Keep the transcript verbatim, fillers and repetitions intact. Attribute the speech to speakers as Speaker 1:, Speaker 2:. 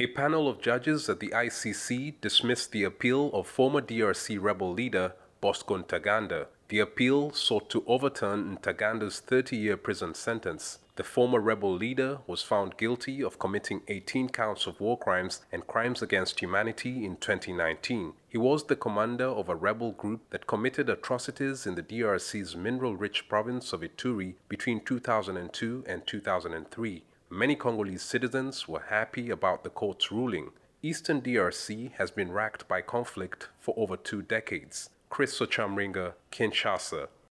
Speaker 1: A panel of judges at the I C C dismissed the appeal of former D R C rebel leader Bosco Ntaganda. The appeal sought to overturn Ntaganda's thirty-year prison sentence. The former rebel leader was found guilty of committing eighteen counts of war crimes and crimes against humanity in twenty nineteen. He was the commander of a rebel group that committed atrocities in the D R C's mineral-rich province of Ituri between two thousand two and two thousand three. Many Congolese citizens were happy about the court's ruling. Eastern D R C has been racked by conflict for over two decades. Chris Ochamringa, Kinshasa.